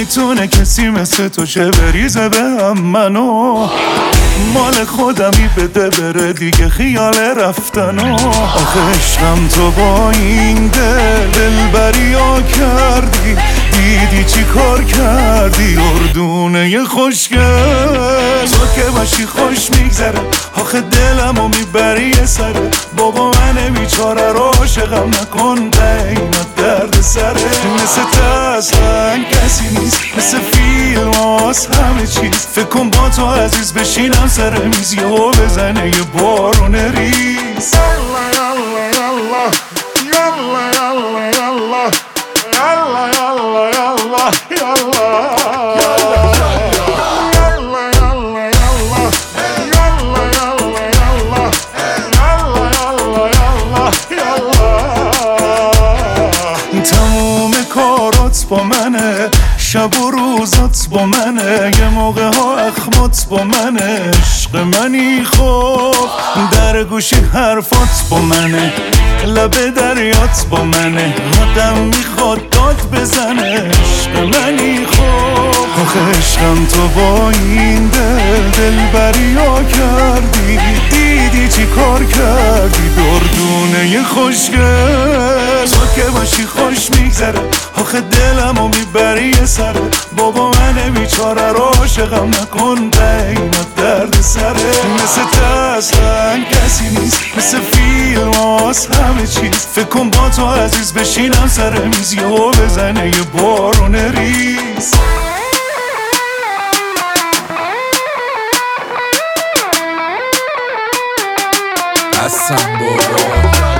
نمیتونه کسی مثل تو چه بریزه به هم منو مال خودمی بده بره دیگه خیال رفتنو آخه عشقم تو با این دلبری ها کردی دیدی چی کار کردی اردونه خوشگل تو که باشی خوش میگذره آخه دلمو میبری سره بابا من بیچاره رو عاشقم نکن اینات درد سره مثل اصلا کسی نیست مثل فیلم همه چیز فکر کن با تو عزیز بشینم سر میز یهو بزنه یه بارون ریز یالا یالا یالا یالا یالا یالا یالا یالا یالا تموم کارات با منه شب و روزات با منه یه موقع ها اخمات با منه عشق منی خوب در گوشی حرفات با منه لب دریات با منه آدم میخواد داد بزنه عشق منی خوب آخه عشقم تو با این دلبری ها کردی دیدی چی کار کردی دردونه خوشگل تو که باشی خوش میگذره آخه دلمو میبری سره بابا من بیچاره رو عاشقم نکن اینات درد سره مثل اصلا کسی نیست مثل فیلم همه چیز فکر کن با تو عزیز بشینم سر میز یهو بزنه یه بارون ریز حسن بابا